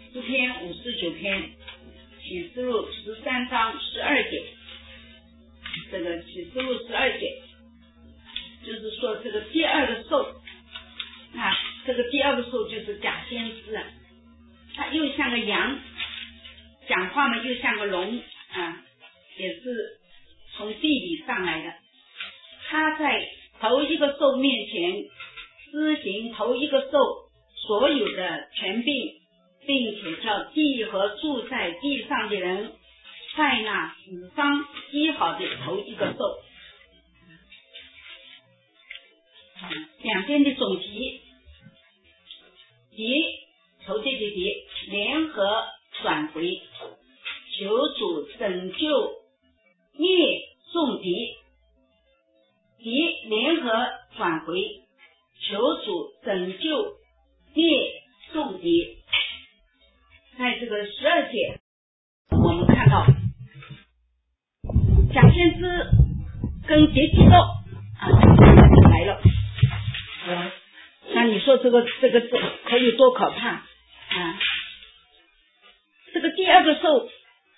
诗篇59篇启示录13章12节，这个启示录12节就是说这个第二个兽啊，这个第二个兽就是假先知啊，他又像个羊，讲话嘛又像个龙啊，也是从地里上来的。他在头一个兽面前施行头一个兽所有的权柄，并且叫地和住在地上的人在那死伤医好的头一个兽。两边的总题，敌仇敌的敌，联合转回，求主拯救灭众敌，敌联合转回，求主拯救灭众敌。在这个12节我们看到假先知跟敌基督来了，那你说这个可以多可怕啊！这个第二个兽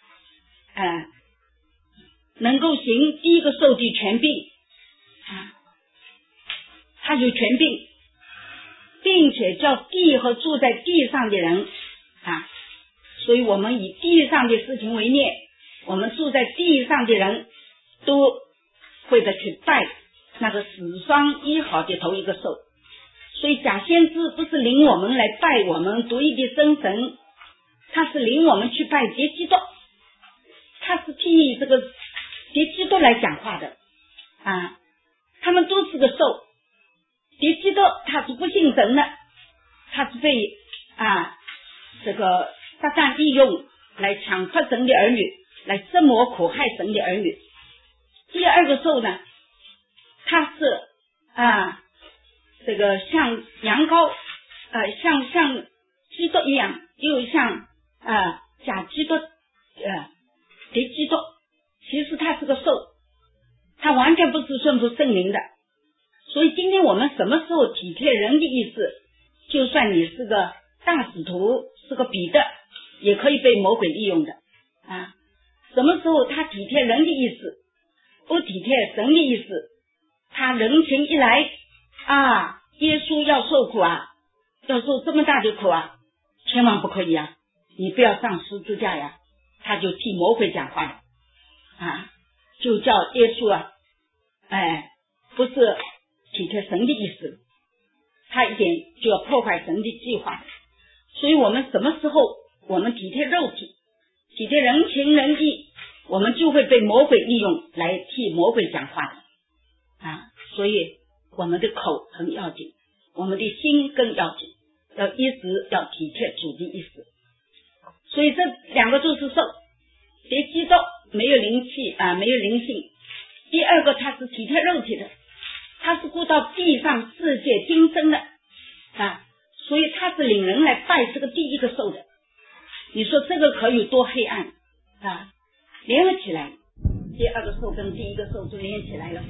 能够行第一个兽的权柄啊，他有权柄，并且叫地和住在地上的人啊，所以我们以地上的事情为念，我们住在地上的人都会的去拜那个死伤医好的头一个兽。所以假先知不是领我们来拜我们独一的真神，他是领我们去拜敌基督，他是替这个敌基督来讲话的啊。他们都是个兽，敌基督他是不信神的，他是被这个撒旦利用来强迫神的儿女，来折磨苦害神的儿女。第二个兽呢，他是这个像羊羔像基督一样，又像假基督敌基督，其实他是个兽，他完全不是顺服圣灵的。所以今天我们什么时候体贴人的意思，就算你是个大使徒，是个彼得，也可以被魔鬼利用的啊。什么时候他体贴人的意思，不体贴神的意思，他人情一来耶稣要受苦要受这么大的苦千万不可以你不要上十字架他就替魔鬼讲话就叫耶稣不是体贴神的意思，他一点就要破坏神的计划。所以我们什么时候我们体贴肉体，体贴人情人意，我们就会被魔鬼利用来替魔鬼讲话的所以我们的口很要紧，我们的心更要紧，要一直要体贴主的意思。所以这两个都是兽，敌基督没有灵气没有灵性。第二个他是体贴肉体的，他是顾到地上世界今生的所以他是领人来拜这个第一个兽的。你说这个可以多黑暗联合起来，第二个兽跟第一个兽就联起来了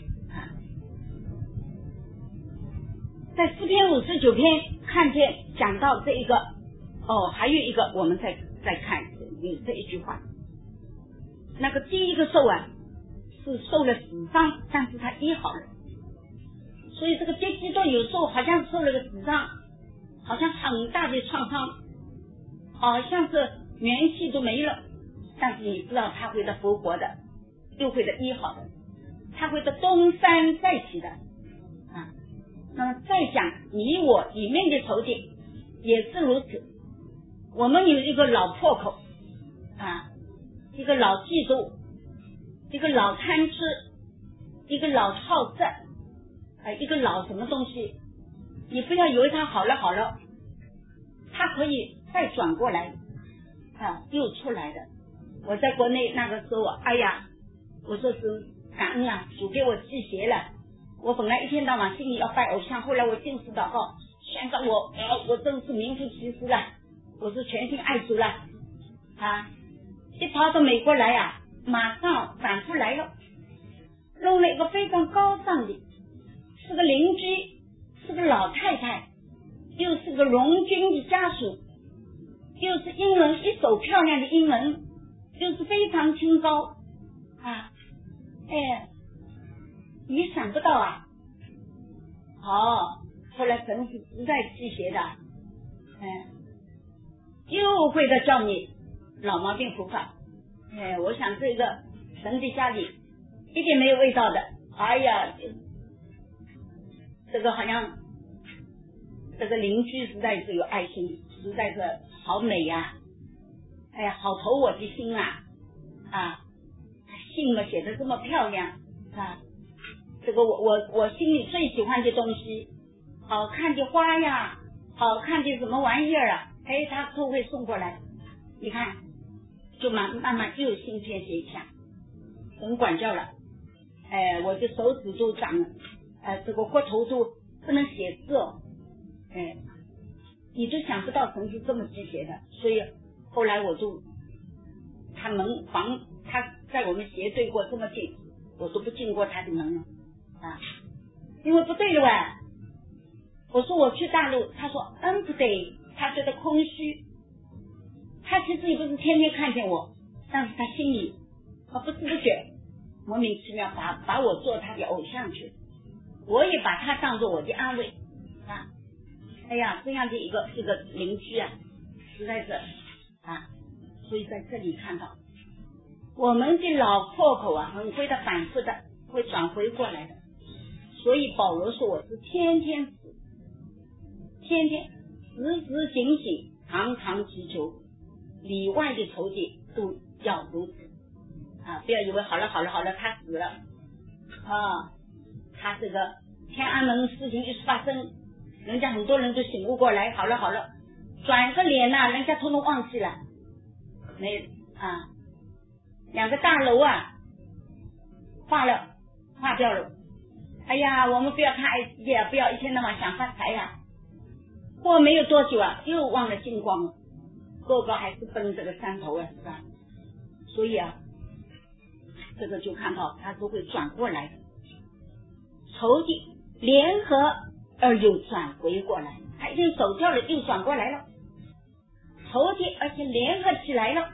在诗篇59篇看见讲到这一个还有一个我们再看有这一句话，那个第一个兽是受了死伤，但是他医好了。所以这个敌基督有时候好像受了个死伤，好像很大的创伤，好像是元气都没了，但是你知道他会的复活的，又会的医好的，他会的东山再起的那么再讲你我里面的仇敌也是如此。我们有一个老破口一个老嫉妒，一个老贪吃，一个老好色一个老什么东西，你不要以为他好了他可以再转过来又出来的。我在国内那个时候我说是感恩主给我祭邪了。我本来一天到晚心里要拜偶像，后来我禁食祷告，宣告我真是名副其实了，我是全心爱主了一跑到美国来马上反复来了，弄了一个非常高尚的，是个邻居，是个老太太，又是个荣军的家属， 又是英文，一手漂亮的英文，又是非常清高啊，你想不到啊。后来神是实在忌邪的，又会的叫你老毛病复发。我想这个神的家里一点没有味道的，哎呀，这个好像这个邻居实在是有爱心，实在是好美呀，好投我的心啊，信嘛写的这么漂亮啊，这个我心里最喜欢的东西，好看的花呀，好看的什么玩意儿啊，他都会送过来，你看就慢慢又心偏斜向，很管教了。我的手指都长了，这个骨头都不能写字哦，你都想不到神是这么忌邪的。所以后来我就他门房他在我们斜对过这么近，我都不进过他的门了啊，因为不对了哇。我说我去大陆，他说不对，他觉得空虚，他其实也不是天天看见我，但是他心里不知不觉莫名其妙把我做他的偶像去，我也把他当作我的安慰啊。这样的一个邻居啊，实在是所以在这里看到我们的老破口啊，很会的反复的会转回过来的。所以保罗说我是天天死，天天时时警醒，常常祈求，里外的仇敌都要如此不要以为好了他死了他这个天安门事情一发生，人家很多人都醒悟过来，好了转个脸人家统统忘记了，没两个大楼化掉了。我们不要看也不要一天到晚想发财过没有多久又忘了金光了，个个还是奔这个山头是吧？所以这个就看到他都会转过来的，仇敌联合而又转回过来，他已经走掉了又转过来了，仇敌而且联合起来了。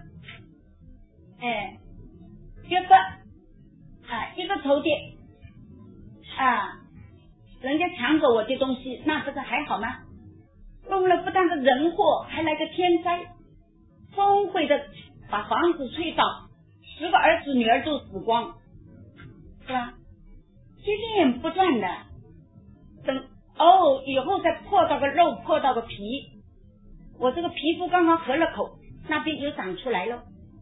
一个仇敌人家抢走我的东西，那这个还好吗？弄了不但是人祸，还来个天灾，风会的把房子吹倒，10个儿子女儿都死光，是吧？接连不断的，等以后再破到个肉，破到个皮，我这个皮肤刚刚合了口，那边又长出来了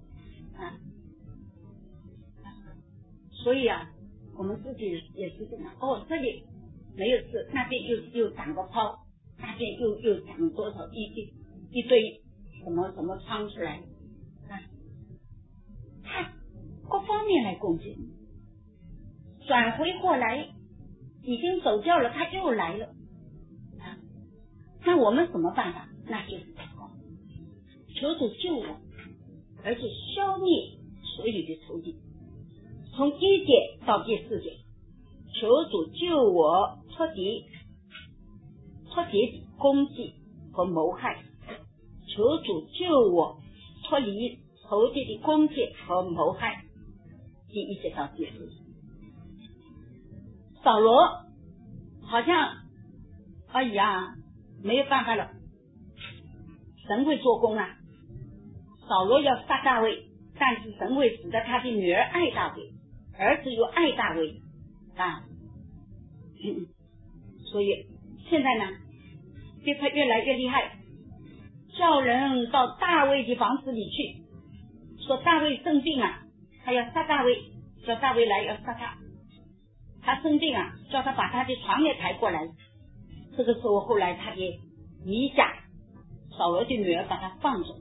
所以我们自己也是这样，这里没有事，那边又长个泡，那边又长多少一堆什么疮出来他各方面来攻击，转回过来已经走掉了，他又来了那我们什么办法？那就是祷告，求主救我，而且消灭所有的仇敌。从1节到第4节，求主救我脱敌攻击和谋害，求主救我脱离仇敌的攻击和谋害。第1节到第4节，扫罗好像没有办法了，神会做工扫罗要杀大卫，但是神会使得他的女儿爱大卫，儿子又爱大卫所以现在呢逼迫越来越厉害，叫人到大卫的房子里去，说大卫生病他要杀大卫，叫大卫来要杀他生病叫他把他的床也抬过来。这个时候后来他的姨家扫罗的女儿把他放走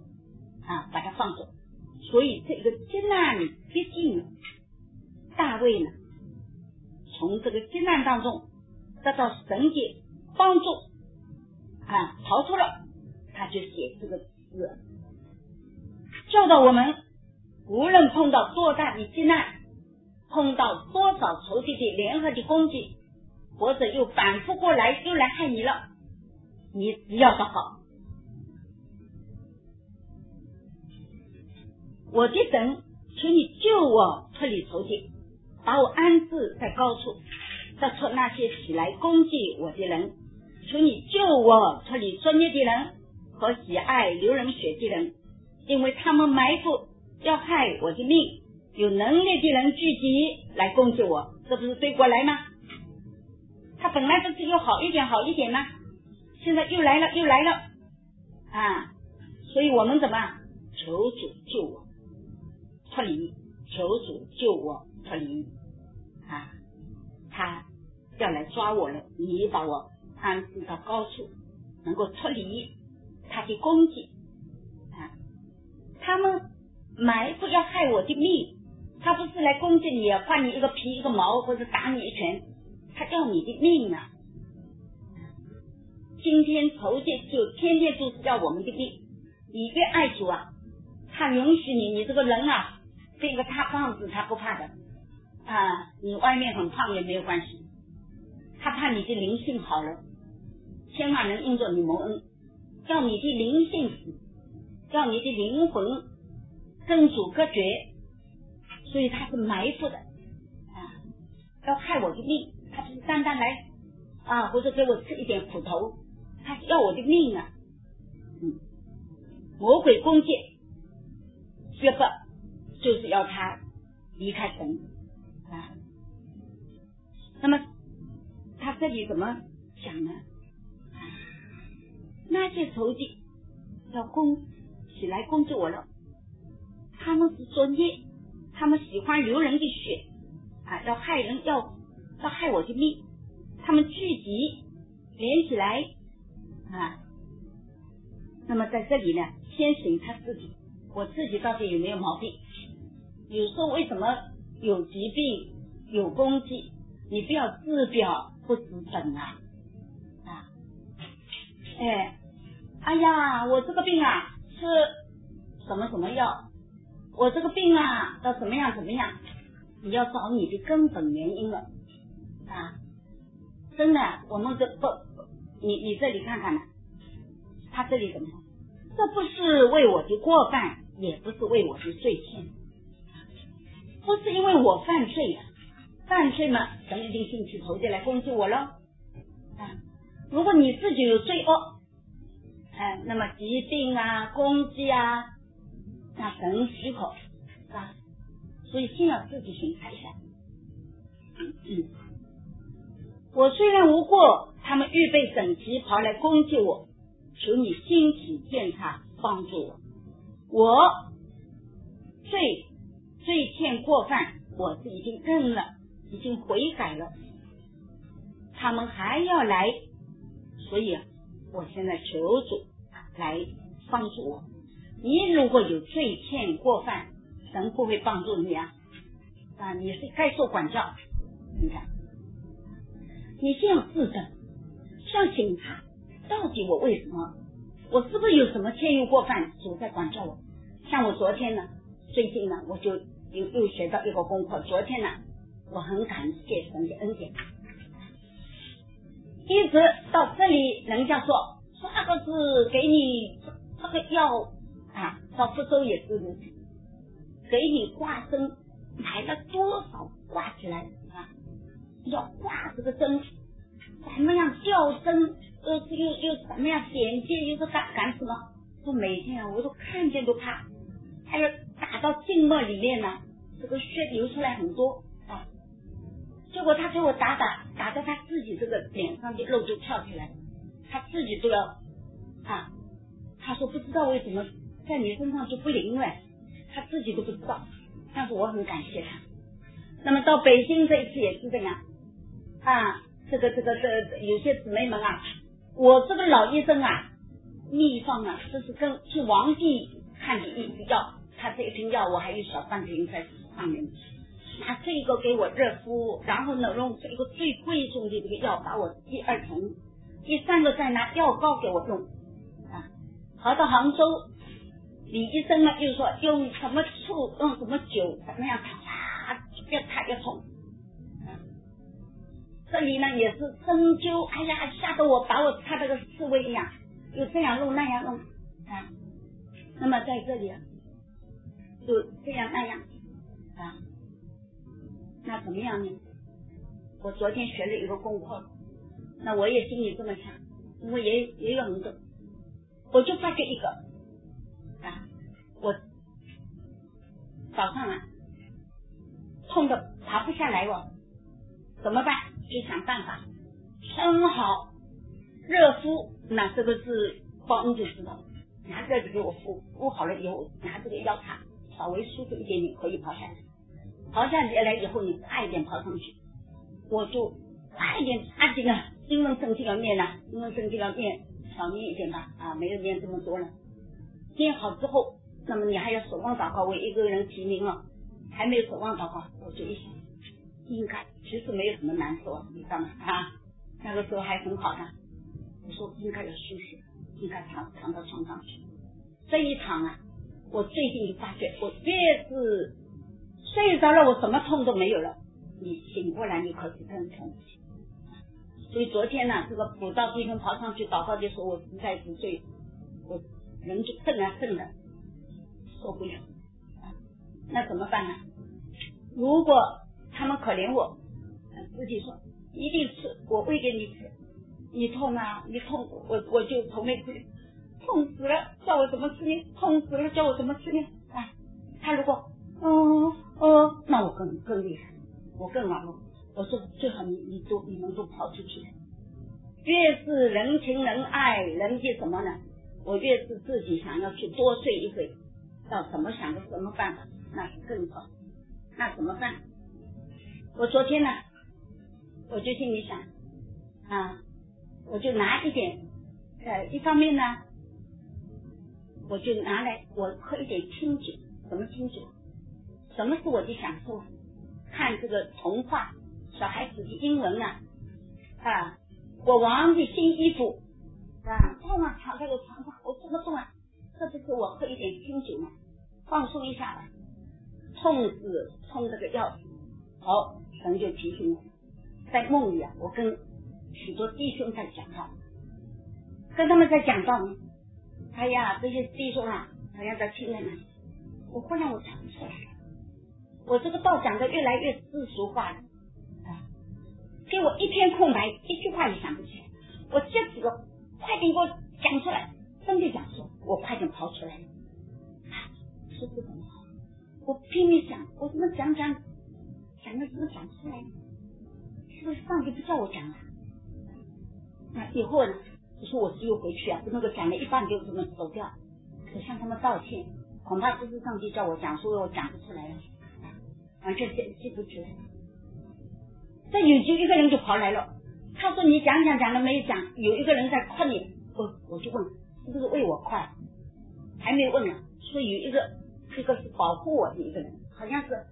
所以这个艰难逼近了，大卫呢从这个艰难当中得到神的帮助逃出了，他就写这个字，教导我们无论碰到多大的艰难，碰到多少仇敌的联合的攻击，或者又反复过来又来害你了，你只要祷告， 我的神，求你救我脱离仇敌，把我安置在高处，得出那些起来攻击我的人。求你救我脱离作孽的人和喜爱流人血的人，因为他们埋伏要害我的命，有能力的人聚集来攻击我，这不是对过来吗？他本来不是又好一点吗？现在又来了啊！所以我们怎么求主救我脱离，求主救我脱离啊！他要来抓我了，你把我安置到高处，能够脱离他的攻击啊！他们埋伏要害我的命，他不是来攻击你，换你一个皮一个毛，或者打你一拳，他要你的命啊！今天仇敌就天天都是要我们的命，你越爱主啊，他允许你这个人啊，这个他胖子他不怕的啊，你外面很胖也没有关系，他怕你的灵性好了，千万能因着你蒙恩，要你的灵性死，要你的灵魂跟主隔绝，所以他是埋伏的啊，要害我的命，他不是单单来啊，或者给我吃一点苦头，他是要我的命啊！魔鬼攻击约伯，就是要他离开神啊。那么他这里怎么讲呢？那些仇敌要起来攻击我了，他们是作孽，他们喜欢流人的血啊，要害人，要害我的命，他们聚集连起来啊。那么在这里呢，先审他自己，我自己到底有没有毛病？有时候为什么有疾病有攻击，你不要治表不治本啊！哎呀，我这个病啊吃什么药，我这个病啊要怎么样，你要找你的根本原因了啊！真的，我们你这里看看呢，他这里怎么说？这不是为我的过犯，也不是为我的罪愆，不是因为我犯罪啊，犯罪嘛，神一定兴起仇敌来攻击我了啊！如果你自己有罪恶，那么疾病啊、攻击啊，那神许可啊，所以先要自己审查一下。我虽然无过，他们预备整齐跑来攻击我，求你兴起鉴察，帮助我。我罪愆过犯，我是已经认了，已经悔改了，他们还要来，所以我现在求主来帮助我。你如果有罪愆过犯，神不会帮助你啊！你是该受管教。你看，你先要自证，像审查，到底我为什么？我是不是有什么愆尤过犯？主在管教我。像我昨天呢，最近呢，我就又学到一个功课。昨天呢，我很感谢神的恩典，一直到这里，人家说那个是给你这个药啊，到福州也是如此，给你挂针，买了多少挂起来啊？要挂这个针，怎么样吊针，又怎么样点箭，又是干什么？我每天我都看见都怕，还有打到静脉里面呢，这个血流出来很多啊。结果他给我打到他自己这个脸上的肉就跳起来，他自己都要啊。他说不知道为什么在你身上就不灵了，他自己都不知道，但是我很感谢他。那么到北京这一次也是这样啊，这有些姊妹们啊，我这个老医生啊，秘方啊，这是跟去王帝看的一支药，他这一瓶药我还有小半瓶在上面，拿这个给我热敷，然后呢用这个最贵重的这个药把我第二层、第三个再拿药膏给我用啊。跑到杭州，李医生呢又说用什么醋，用什么酒，怎么样越擦越痛。这里呢也是针灸，哎呀，吓得我把我擦这个刺猬一样，又这样弄那样弄啊。那么在这里就这样那样啊。那怎么样呢？我昨天学了一个功课，那我也心里这么想，因为也有很多，我就发觉一个啊，我早上啊痛的爬不下来哦，怎么办？就想办法蒸好热敷，那这个是报恩就知道，拿热的给我敷好了以后，拿这个药擦，稍微舒服一点点可以跑下来。跑下来以后，你快一点跑上去，我就快一点抓紧了，英文圣经要念了，英文圣经要念少念一点吧，啊，没有念这么多了。念好之后，那么你还要守望祷告，为一个人提名了，还没有守望祷告，我就一想，应该其实没有什么难受，你知道吗？啊，那个时候还很好的，我说应该要休息，应该躺到床上去。这一躺啊，我最近就发觉，我越是睡着了，我什么痛都没有了。你醒过来，你可是更痛。所以昨天呢，这个补到地方跑上去祷告的时候，我实在是最，我人就瞪啊瞪的，受不了。那怎么办呢？如果他们可怜我，自己说一定吃，我喂给你吃。你痛啊，你痛，我就头没吃，痛死了，叫我怎么吃呢？痛死了，叫我怎么吃呢？啊，他如果那我更厉害，我更忙碌。我说最好你们都跑出去。越是人情人爱人家什么呢，我越是自己想要去多睡一会，要怎么想个什么办法，那是更好。那怎么办？我昨天呢，我就心里想啊，我就拿一点一方面呢，我就拿来我喝一点清酒。什么清酒？什么是我的享受？看这个童话，小孩子的英文啊，我王的新衣服啊，痛啊，躺在个床上，我这么痛啊，这不是我喝一点清酒吗？放松一下吧。痛是冲这个药，好，神就提醒我，在梦里啊，我跟许多弟兄在讲道，跟他们在讲道呢。哎呀，这些弟兄啊，好像在听着呢。我忽然我讲不出来了，我这个道讲的越来越世俗化了，给我一片空白，一句话也想不起来。我这几个快点给我讲出来，真的讲说，我快点跑出来。说这怎么好？我拼命想，我怎么讲了怎么讲出来？是不是上帝不叫我讲了？那以后呢？我说我只有回去啊，不能够讲了一半就这么走掉。我向他们道歉，恐怕不是上帝叫我讲，所以我讲不出来了，完全记不起来。这有一个人就跑来了，他说你讲了没有讲？有一个人在困你，我就问是不是为我快？还没问呢，说有一个是保护我的一个人，好像是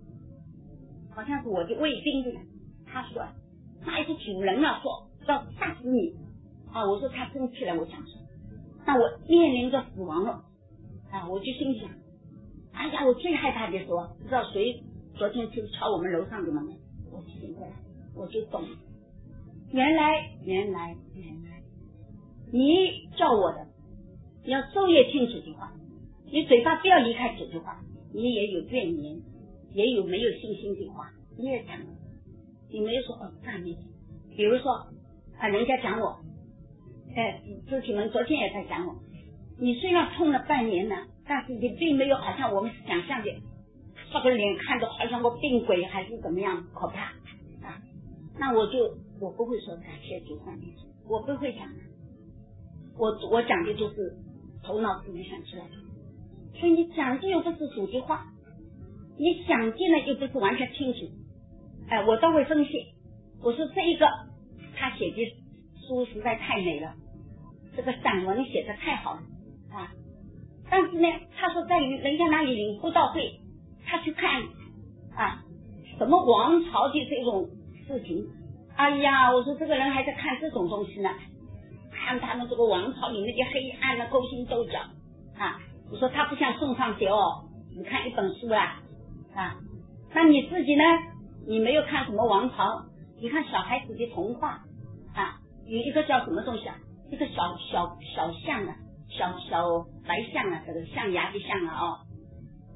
我的卫兵的人。他说那一个主人啊，说要杀死你啊！我说他生气了，我讲说，那我面临着死亡了啊！我就心想，哎呀，我最害怕的说，不知道谁昨天就敲我们楼上的门，我醒过来，我就懂了，原来你叫我的，你要昼夜听主的话，你嘴巴不要离开主的话，你也有怨言，也有没有信心的话，你也讲了，你没有说赞美。比如说人家讲我，肢体们昨天也在讲我，你虽然痛了半年了，但是你并没有好像我们想象的，这个脸看着好像个病鬼还是怎么样可怕啊！那我不会说感谢主上帝，我不会讲的，我讲的就是头脑自己想出来的。所以你讲的又不是主的话，你想进来又不是完全清楚，我倒会分析。我说这一个他写的书实在太美了，这个散文写的太好了啊！但是呢，他说在于人家那里领布道会，他去看什么王朝的这种事情。哎呀，我说这个人还在看这种东西呢，看他们这个王朝里面的黑暗的勾心斗角啊！我说他不像宋尚节你看一本书那你自己呢？你没有看什么王朝？你看小孩子的童话有一个叫什么东西一个小象小白象这个象牙的象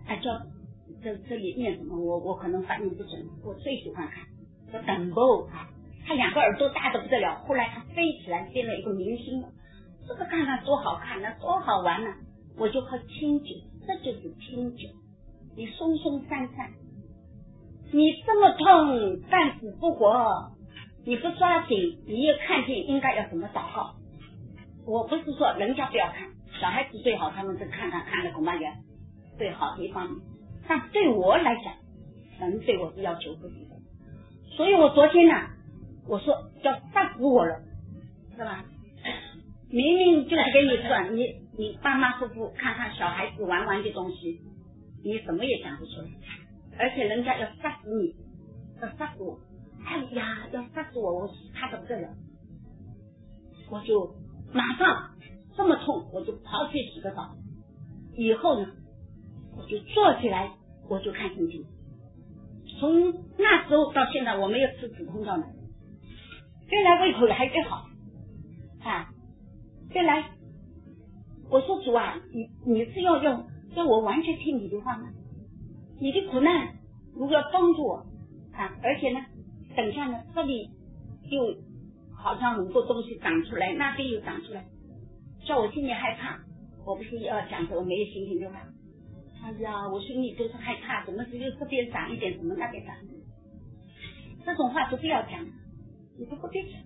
叫这里念什么，我可能发音不准，我最喜欢看叫等波啊，他2个耳朵大的不得了，后来他飞起来变了一个明星了，这个看看多好看呢，多好玩呢，我就喝清酒，这就是清酒，你松松散散，你这么痛半死不活，你不抓紧，你也看见应该要怎么祷告。我不是说人家不要看，小孩子最好他们是看的恐怕也最好一方面，但对我来讲，神对我是要求不低的，所以我昨天我说要杀死我了，是吧？明明就是给你说，你妈妈夫妇看看小孩子玩的东西，你什么也讲不出来，而且人家要杀死你，要杀死我，哎呀，要杀死我，我怕得不得了，我就马上这么痛，我就跑去洗个澡，以后呢，我就坐起来，我就看圣经。从那时候到现在，我没有吃止痛药呢，原来胃口也还越好啊，原来我说主啊，你是要我完全听你的话吗？你的苦难如果要帮助我啊，而且呢，等下呢，这里又好像很多东西长出来，那边又长出来，叫我心里害怕。我不是要讲我没有心情的话，哎呀，我心里都是害怕，怎么只有这边长一点，怎么那边长一点，这种话都不要讲，你都不必讲。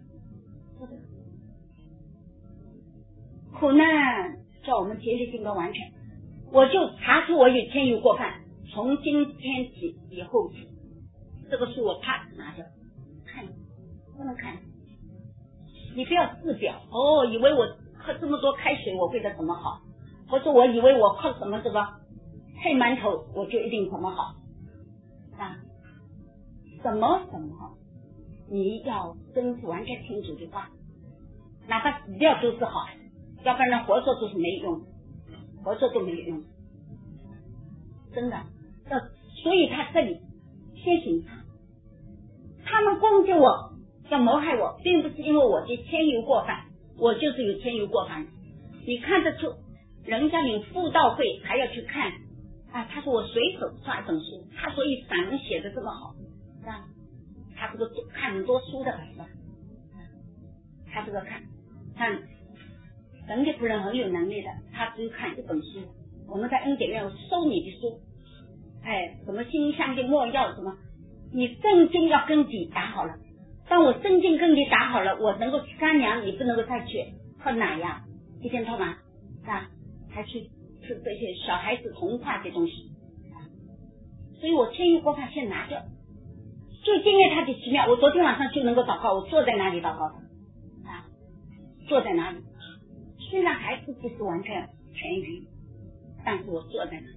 苦难叫我们竭力性格完全，我就查出我有天有过犯，从今天起以后起，这个书我怕拿着看，不能看。你不要自表以为我喝这么多开水我会得怎么好，或者我以为我喝什么这个黑馒头我就一定怎么好啊？什么你要真是完全听主的话，哪怕死掉都是好，要不然活着都是没用，活着都没有用，真的。所以他这里先行他们攻击我要谋害我，并不是因为我的天有过犯，我就是有天有过犯。你看得出人家领布道会还要去看啊，他说我随手抓一本书，他所以散文写的这么好啊，他这个看很多书的是吧？他这个看神的仆人很有能力的，他只有看一本书。我们在恩典院收你的书，什么馨香的墨药什么，你正经要根基打好了。当我正经根基打好了，我能够去干粮，你不能够再去喝奶呀，一天到晚啊，还去吃这些小孩子同化的东西。所以我天有过犯先拿掉，就因为他的奇妙，我昨天晚上就能够祷告，我坐在那里祷告啊，坐在那里，虽然孩子不是完全痊愈，但是我坐在那里，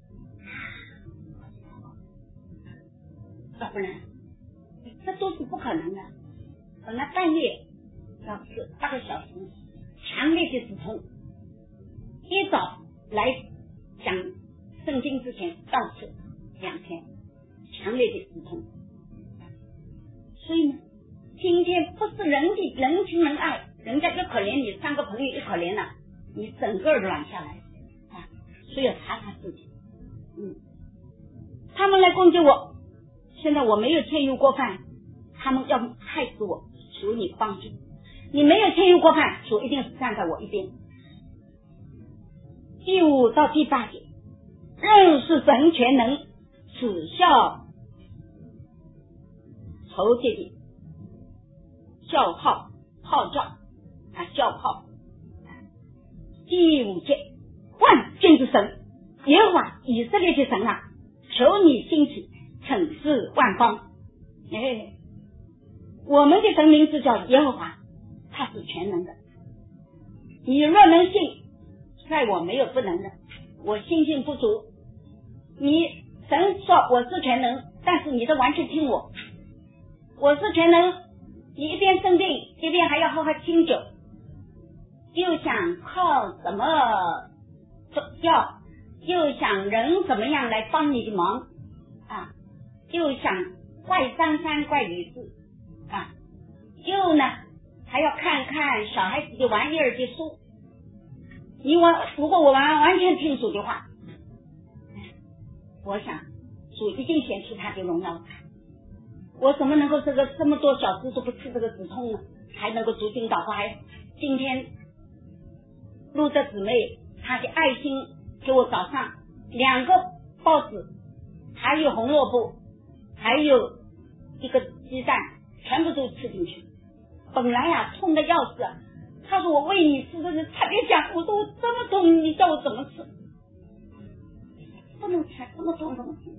要不然这都是不可能的。本来半夜要吃8个小时，强烈的止痛，一早来讲圣经之前倒吃2天，强烈的止痛。所以呢，今天不是人情人爱，人家就可怜你，3个朋友一可怜了，你整个软下来啊，所以要查他自己。他们来攻击我，现在我没有天有过犯，他们要害死我，求你帮助。你没有天有过犯，主一定是站在我一边。第5到第8节，认识神全能，此效仇敌的叫号号召叫号。第5节，万军之神耶和华以色列的神啊，求你兴起惩治万邦。我们的神名字叫耶和华，他是全能的。你若能信，在我没有不能的，我信心不足。你神说我是全能，但是你都完全听我是全能，你一边生病一边还要喝清酒，又想靠什么药，又想人怎么样来帮你的忙啊，又想怪张三怪李四啊，又呢还要看看小孩子的玩意儿的书。如果我完全听主的话， 我想主一定显出他的荣耀。我怎么能够这么多小时都不吃这个止痛呢？还能够读经祷告，还今天录的姊妹她的爱心给我早上2个报纸，还有红萝卜，还有一个鸡蛋，全部都吃进去。本来呀痛的要死，他说我喂你吃的是特别香，我说我这么痛，你叫我怎么吃？不能吃，这么痛怎么吃？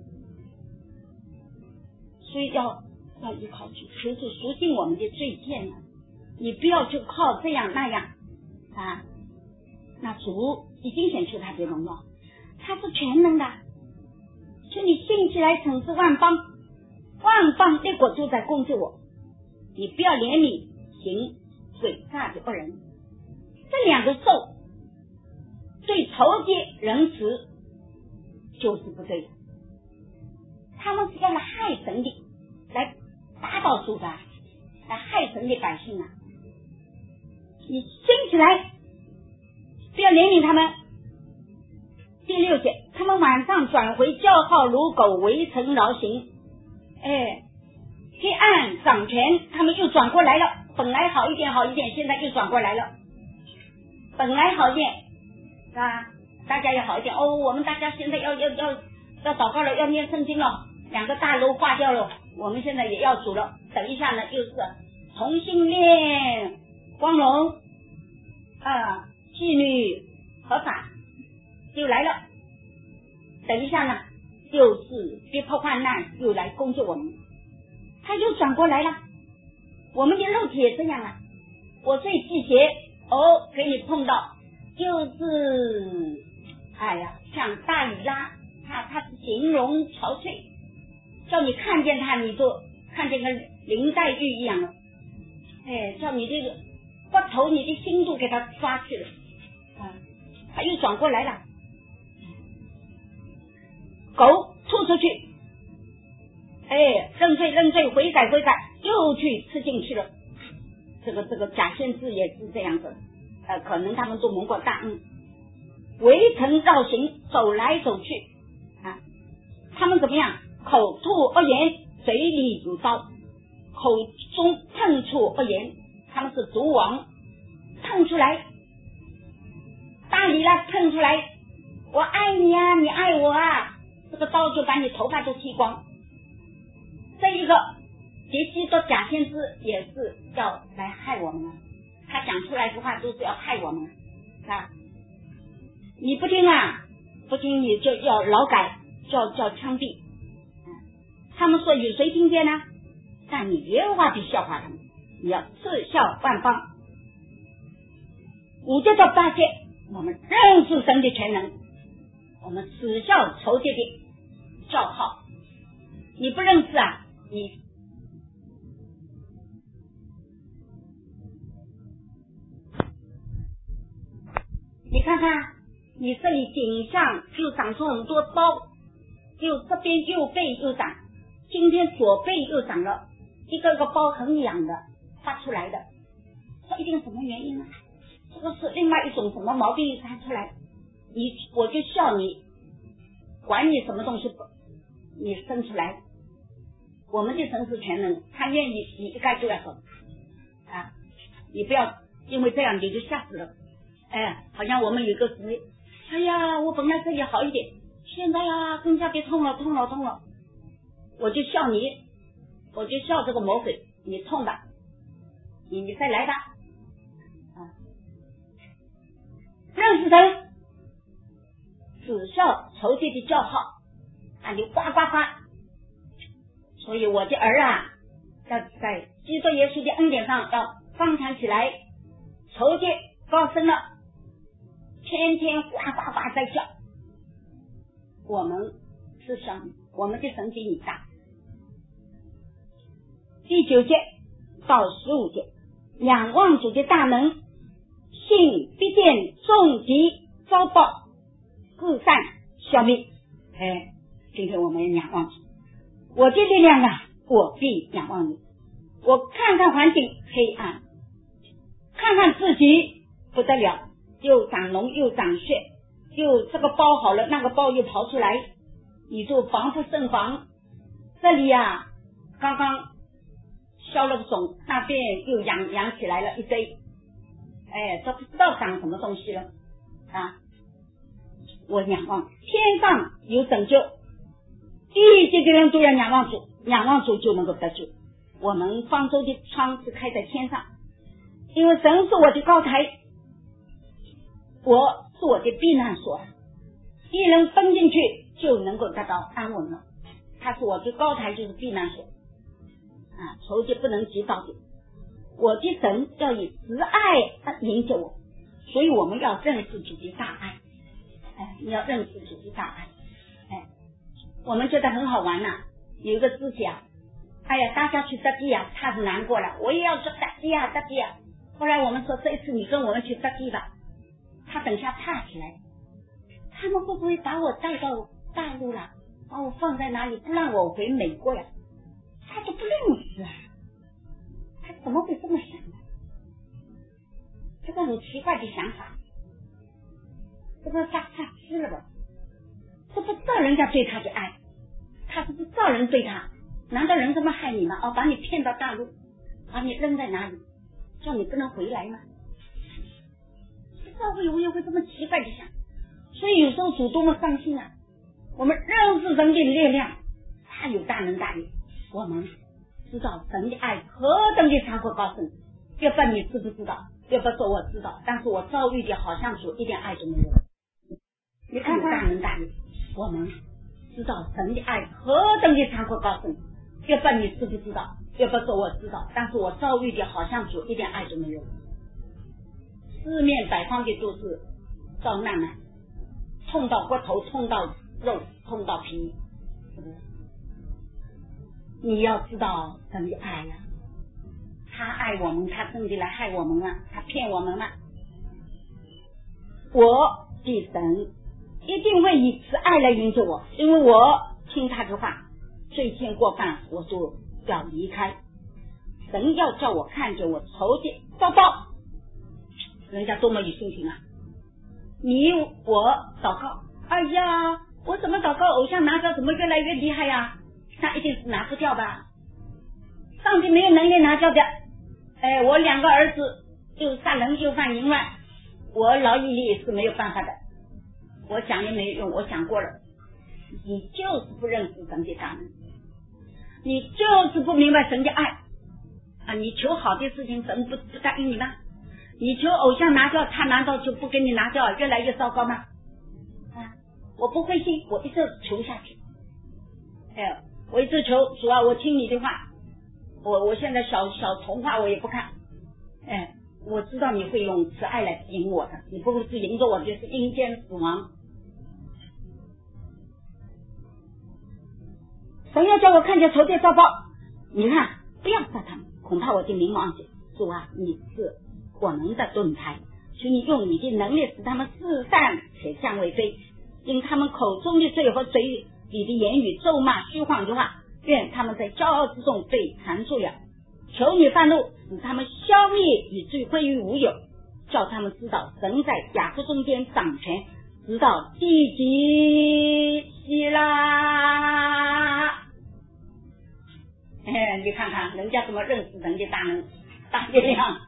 所以要依靠主，求主赎尽我们的罪愆啊！你不要就靠这样那样啊！那主已经显出他的荣耀，他是全能的，就你兴起来惩治万邦，万邦列国都在攻击我，你不要怜悯行诡诈的恶人。这2个兽对仇敌仁慈就是不对的，他们是要来害神的，来打倒主的，来害神的百姓啊！你兴起来，不要怜悯他们。第6节，他们晚上转回叫号如狗，围城绕行。黑暗掌权，他们又转过来了。本来好一点，现在又转过来了。本来好一点啊，大家要好一点哦。我们大家现在要祷告了，要念圣经了。2个大楼化掉了，我们现在也要主了。等一下呢，又是重新练光荣妓女合法又来了。等一下呢，就是逼迫患难又来攻击我们，他又转过来了。我们的肉体也这样啊。我最忌邪给你碰到，就是像大里拉，他是形容憔悴，叫你看见他，你就看见个林黛玉一样了。叫你这个骨头，你的心都给他抓去了他又转过来了。狗吐出去，认罪悔改，又去吃进去了。这个假先知也是这样子，可能他们都蒙过大恩，围城绕行，走来走去他们怎么样？口吐恶言，嘴里有刀，口中喷出恶言，他们是毒王，喷出来，大里拉喷出来，我爱你啊，你爱我啊，这个刀就把你头发都剃光。这一个杰西多假先知也是要来害我们啊，他讲出来的话都是要害我们你不听不听你就要劳改，叫枪毙。他们说有谁听见呢？但你耶和华必笑话他们，你要嗤笑万邦。5节到8节，我们认识神的全能，我们耻笑仇敌的叫号。你不认识你看看你这里颈上就长出很多包，就这边右背又长，今天左背又长了一个个包，很痒的发出来的，这一定什么原因呢？这个是另外一种什么毛病发出来，我就笑你，管你什么东西你生出来。我们的神是全能，他愿意你一概就要走你不要因为这样你就吓死了。好像我们有个姊妹，我本来这里好一点，现在更加别痛了。我就笑你，我就笑这个魔鬼，你痛吧，你再来吧认识神，耻笑仇敌的叫号你呱呱呱。所以我的儿要在基督耶稣的恩典上要刚强起来，仇敌高升了，天天呱呱呱在叫。我们是小，我们的神比你大。第9节到15节，仰望主的大能，信必见众敌遭报，自善消灭。今天我们仰望主，我的力量我必仰望你。我看看环境黑暗，看看自己不得了，又长脓又长血，又这个包好了，那个包又跑出来， 你就防不胜防。这里啊刚刚消了个肿，那边又痒起来了一堆，这不知道长什么东西了啊！我仰望天上有拯救，地界的人都要仰望主，仰望主就能够得救。我们方舟的窗是开在天上，因为神是我的高台，我是我的避难所，一人奔进去就能够得到安稳了。他是我的高台，就是避难所啊，仇敌不能及到的。我的神要以慈爱迎接我，所以我们要认识主的大爱。你要认识主的大爱。我们觉得很好玩呐，有一个肢体啊，大家去得地啊，他是难过了，我也要去得地啊。后来我们说，这一次你跟我们去得地吧，他等下怕起来，他们会不会把我带到大陆了，把我放在哪里，不让我回美国呀？他都不认识啊，他怎么会这么想呢？这个很奇怪的想法，这个他吃了吧？这不知道人家对他的爱，他是不知道人对他。难道人这么害你吗？把你骗到大陆，把你扔在哪里，叫你不能回来吗？不知道我也会这么奇怪的想。所以有时候主多么伤心啊！我们认识神的力量，他有大能大力，我们知道神的爱何等的长阔高深。要不你知不知道？要不说我知道，但是我遭遇的好像主一点爱都没有。你看有大能大力，我们知道神的爱何等的长阔高深。要不你知不知道？要不说我知道，但是我遭遇的好像主一点爱都没有。四面百方的都是遭难啊，痛到骨头，痛到肉，痛到皮，是不是？你要知道神的爱呀，他爱我们，他真的来害我们啊，他骗我们了。我的神一定会以慈爱来迎接我，因为我听他的话，罪愆过犯我就要离开。神要叫我看见我仇敌遭报，人家多么有心情啊！你我祷告，我怎么祷告偶像拿掉怎么越来越厉害呀？那一定是拿不掉吧？上帝没有能力拿掉的。我2个儿子又杀人又犯淫乱，我老以利是没有办法的。我讲也没有用，我讲过了，你就是不认识神的大能，你就是不明白神的爱啊！你求好的事情，神不答应你吗？你求偶像拿掉，他难道就不给你拿掉，越来越糟糕吗？我不灰心，我一直求下去。我一直求主啊，我听你的话，我现在小童话我也不看。我知道你会用慈爱来迎我的，你不会是迎着我就是阴间死亡。神要叫我看见仇敌遭报，你看不要杀他们，恐怕我的名忘记。主啊，你是我们的盾牌，求你用你的能力使他们四散且降为非，因他们口中的罪和嘴里的言语咒骂虚谎的话，愿他们在骄傲之中被缠住了。求你发怒，使他们消灭，以至于归于无有，叫他们知道神在雅各中间掌权，直到地极希腊。你看看人家怎么认识神的大能大力量。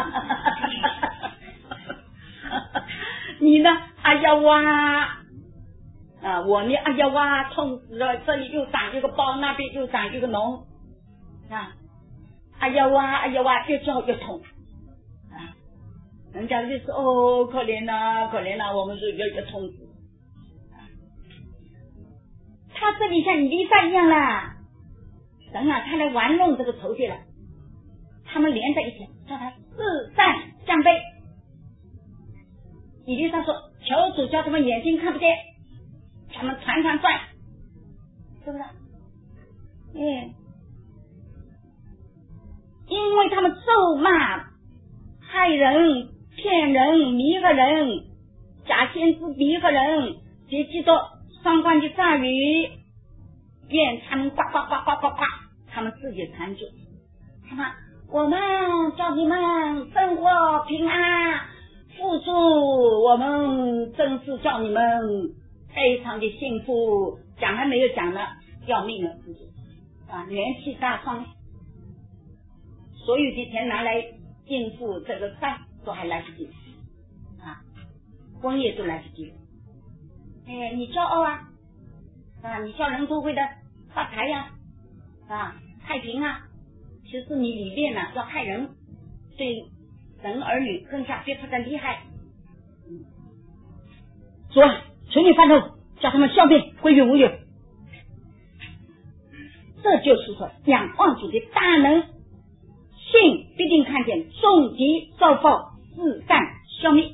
你呢？我呢？痛死了！这里又长一个包，那边又长一个脓啊！越叫越痛啊！人家就说可怜呐，可怜呐，我们是越痛死。他这里像弥撒一样啦，神啊，他来玩弄这个仇敌了。他们连在一起，叫他四散降卑。以利沙说：“求主叫他们眼睛看不见，他们团团转，是不是？因为他们咒骂、害人、骗人、迷惑人、假先知迷惑人，结基督双关的诈语，愿他们呱呱呱呱呱呱，他们自己缠住。他们我们叫你们生活平安富足，我们真是叫你们非常的幸福， 讲还没有讲呢，要命了自己啊，元气大伤，所有的钱拿来应付这个饭都还来不及啊，婚业都来不及。哎，你骄傲啊，你叫人都会的发财呀，太平啊，其实你里面呢要害人，对人儿女更加逼迫的厉害。说求你翻头，叫他们消灭，归于无有。这就是说，仰望主的大能，信必定看见重敌遭报，自干消灭。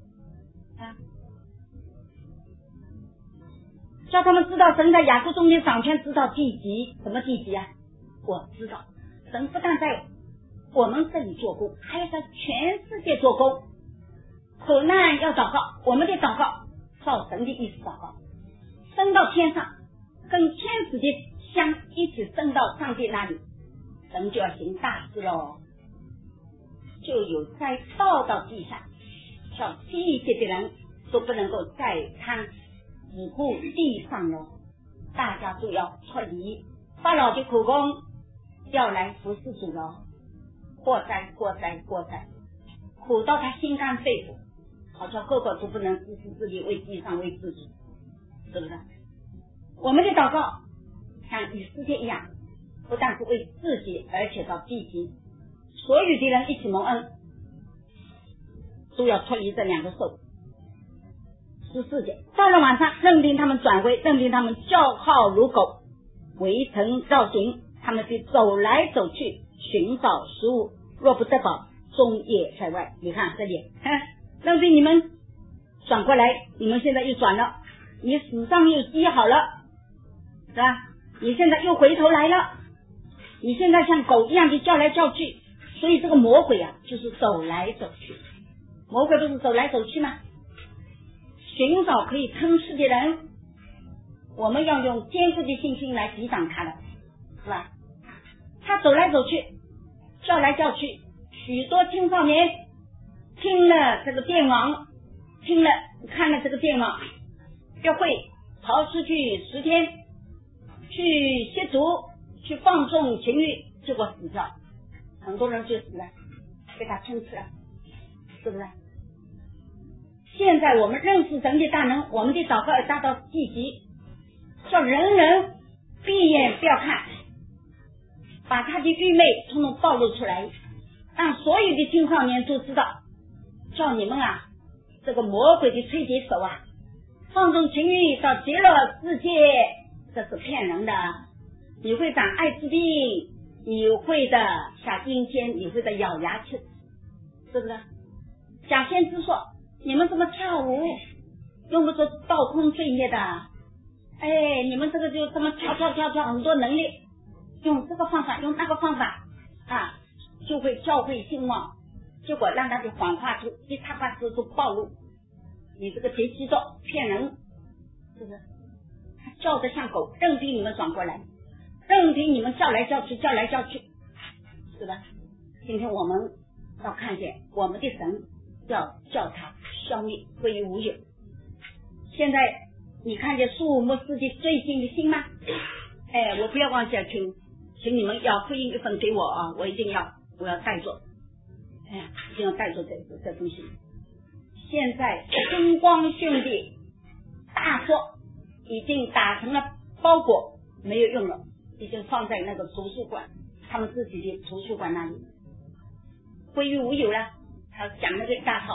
叫他们知道神在雅各中间掌权，知道地级，什么地级啊？我知道，神不但在我们这里做工，还要在全世界做工。苦难要祷告，我们的祷告照神的意思祷告，升到天上，跟天使的香一起升到上帝那里，神就要行大事咯，就有灾到地下，叫地界的人都不能够再贪只顾地上了，大家都要脱离法老的苦工，要来服侍主了，祸灾，苦到他心肝肺腑，好像个个都不能自私自利，为地上为自己，是不是？我们的祷告像以斯帖一样，不但是为自己，而且到地级所有的人一起蒙恩，都要脱离这两个兽。14节，到了晚上，任凭他们转回，任凭他们叫号如狗，围城绕行，他们就走来走去寻找食物，若不得饱，终夜在外。你看这里，任凭你们转过来，你们现在又转了，你死伤又医好了，是吧？你现在又回头来了，你现在像狗一样的叫来叫去，所以这个魔鬼啊，就是走来走去。魔鬼不是走来走去吗？寻找可以吞噬的人，我们要用坚固的信心来抵挡他的，是吧？他走来走去，叫来叫去，许多青少年听了这个电网，看了这个电网，约会逃出去10天，去吸毒，去放纵情欲，结果死掉，很多人就死了，被他吞吃了，是不是？现在我们认识神的大能，我们的祷告要达到地级，叫人人闭眼不要看，把他的愚昧统统暴露出来，让所有的青少年都知道，叫你们啊，这个魔鬼的吹笛手啊，放纵情欲到极乐世界，这是骗人的，你会长艾滋病，你会的下阴间，你会的咬牙切齿，是不是？假先知说你们这么跳舞用不着倒空罪孽的，你们这个就这么跳很多能力，用这个方法用那个方法就会教会兴旺，结果让他的谎话就一塌八糟都暴露，你这个贼基督骗人，是不是？他叫得像狗，任凭你们转过来，任凭你们叫来叫去，是吧？今天我们要看见我们的神要叫他消灭，归于无有。现在你看见苏牧师的最近的信吗？我不要忘记请你们要复印一份给我啊，我要带着，一定要带着这封信。现在金光兄弟大作已经打成了包裹，没有用了，已经放在那个图书馆，他们自己的图书馆那里，归于无有了。他讲那个一大套，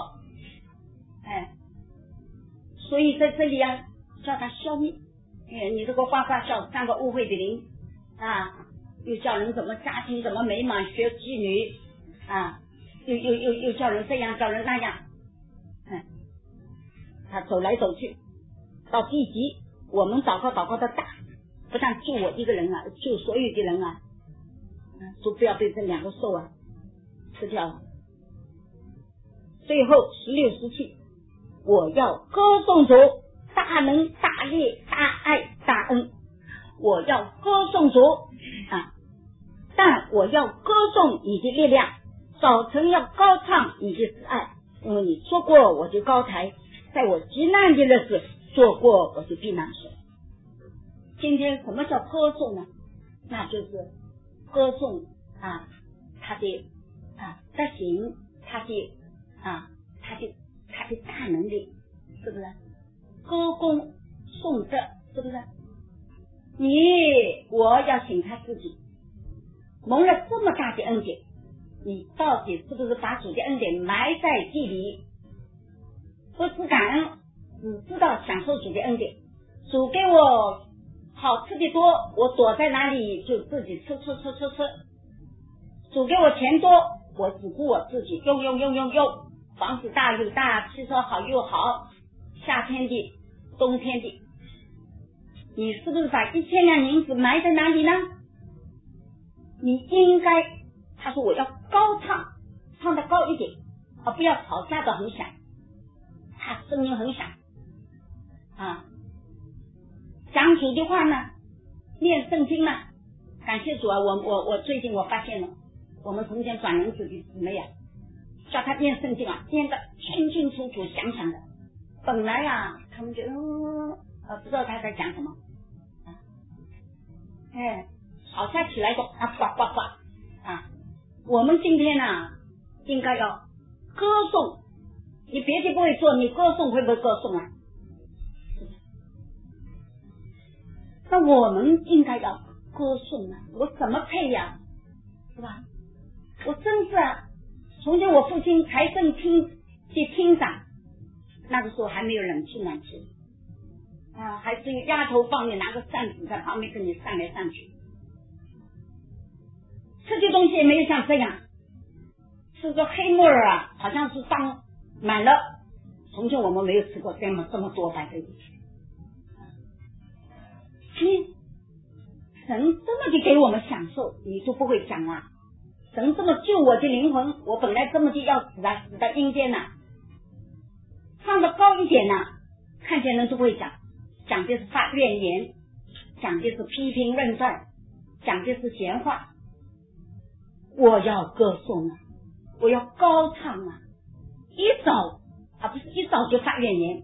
所以在这里叫他消灭，你这个呱呱叫3个污秽的灵又叫人怎么家庭怎么美满，学妓女又叫人这样叫人那样，他走来走去到地级，我们祷告的大，不但救我一个人救所有的人都不要被这2个兽吃掉了。最后16、17，我要歌颂主大能大力大爱大恩，我要歌颂主但我要歌颂你的力量，早晨要高唱你的慈爱，因为你做过我的高台，在我极难的日子做过我的避难所。 今天什么叫歌颂呢？那就是歌颂他的德行，他的大能力，是不是？歌功颂德，是不是？我要请他自己蒙了这么大的恩典，你到底是不是把主的恩典埋在地里，不知感恩，只知道享受主的恩典？主给我好吃的多，我躲在哪里就自己吃。主给我钱多，我只顾我自己用，房子大又大，汽车好又好，夏天的冬天的。你是不是把1000两银子埋在哪里呢？你应该，他说我要高唱得高一点，不要吵架的很响，他声音很响讲主的话呢，念圣经呢，感谢主啊！我最近我发现了，我们从前转人子的姊妹叫他念圣经念得清清楚楚详详的。本来他们就不知道他在讲什么，吵架起来就呱我们今天应该要歌颂，你别的不会做，你歌颂会不会歌颂啊？那我们应该要歌颂我怎么配呀？是吧？我真是从前我父亲财政厅的厅长，那个时候还没有冷气暖气还是丫头帮你拿个扇子在旁边跟你上来上去，吃的东西也没有像这样，吃个黑木耳好像是当满了，从前我们没有吃过这么多白的。神这么的给我们享受，你就不会讲神这么救我的灵魂，我本来这么的要死死在阴间放得高一点看见人都不会讲的是发怨言，讲的是批评论断，讲的是闲话。我要歌颂我要高唱一早不是一早就发怨言，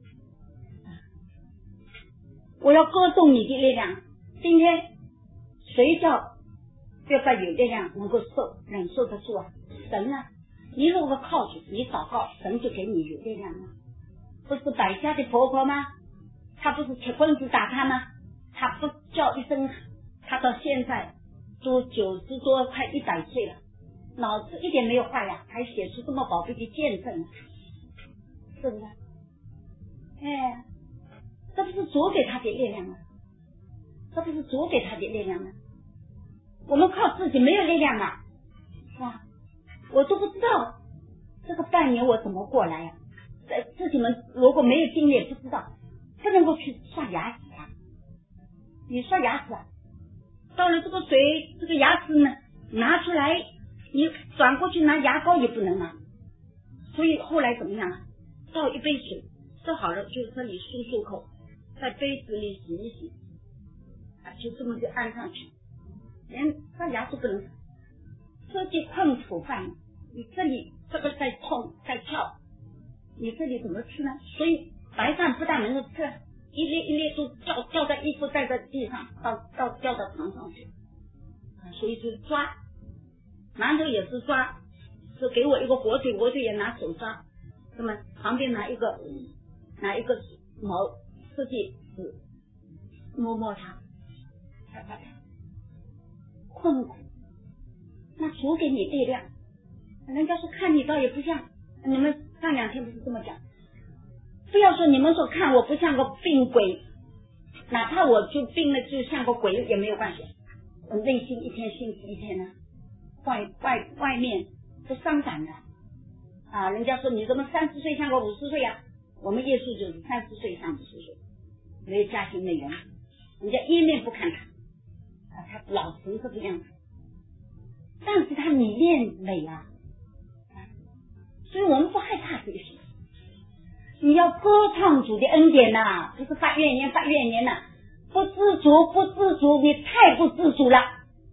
我要歌颂你的力量。今天谁叫要在有力量能够忍受得住神你如果靠主，你祷告，神就给你有力量不是百家的婆婆吗？她不是铁棍子打她吗？她不叫一声，她到现在都90多快100岁了，脑子一点没有坏还写出这么宝贵的见证是不是？这不是主给她的力量这不是主给他的力量我们靠自己没有力量我都不知道这个半年我怎么过来自己们如果没有经验不知道，不能够去刷牙齿你刷牙齿到了这个水这个牙齿呢拿出来，你转过去拿牙膏也不能所以后来怎么样倒一杯水做好了就这里漱口，在杯子里洗一洗就这么就按上去，连刷牙都不能。这就困苦饭，你这里这个在痛在跳，你这里怎么吃呢？所以白饭不但能够吃，一粒都掉在衣服在地上，掉到床上去所以就抓，馒头也是抓，是给我一个火腿，火腿也拿手抓，那么旁边拿一个毛自己摸摸它困苦。那主给你力量，人家说看你倒也不像，你们上2天不是这么讲，不要说你们说看我不像个病鬼，哪怕我就病了就像个鬼也没有关系，我内心一天心一天呢，外面不伤感的人家说你怎么30岁像个50岁我们耶稣就是30岁像50岁，没有家庭内容，人家一面不看他老成这个样子，但是他里面美所以我们不害怕这个事。你要歌唱主的恩典不是发怨言不自足，你太不自足了，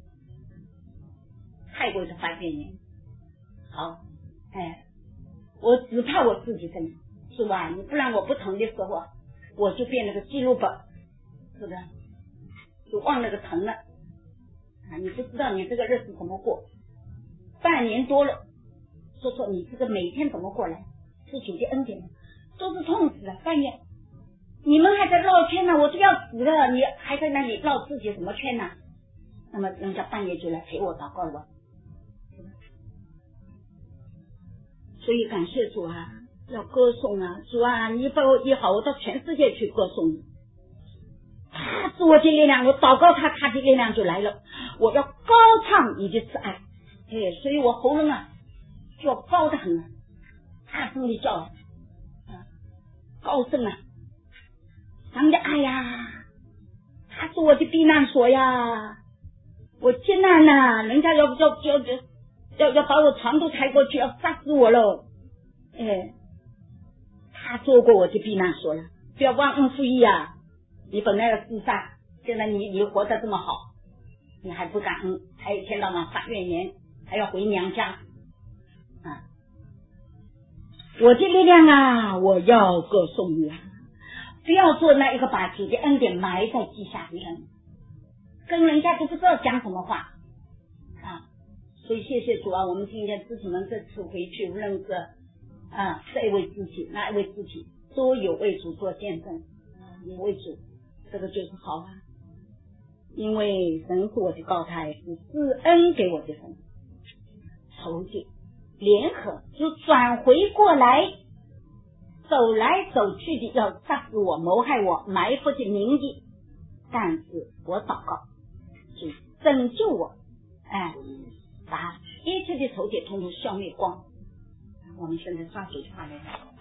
太过的发怨言。好，我只怕我自己跟是吧？你不然我不疼的时候我就变了个记录本，是不是？ 就忘了个疼了啊！你不知道你这个日子怎么过，半年多了，说你这个每天怎么过来？是主的恩典，都是痛死了。半夜你们还在绕圈呢，我都要死了，你还在那里绕自己什么圈呢？那么人家半夜就来陪我祷告了。所以感谢主啊，要歌颂啊，主啊，你把我医好，我到全世界去歌颂你。他是我的力量，我祷告他，他的力量就来了。我要高唱你的慈爱，所以我喉咙啊就要高得很，大声的叫，高声啊，神的爱呀，他是我的避难所呀，我艰难呐，人家要把我床都抬过去，要杀死我了。他做过我的避难所了，不要忘恩负义啊！你本来要自杀，现在你活得这么好，你还不感恩，还一天到晚发怨言，还要回娘家啊！我的力量啊，我要歌颂你啊！不要做那一个把主的恩典埋在地下的人，跟人家都不知道讲什么话啊！所以谢谢主啊，我们今天姊妹们这次回去，无论是这一位肢体那一位肢体，都有为主做见证，有为主，这个就是好啊！因为神是我的高台，是施恩给我的神，仇敌联合就转回过来，走来走去的要杀死我、谋害我、埋伏的名义，但是我祷告就拯救我，把一切的仇敌统统消灭光。我们现在抓住他来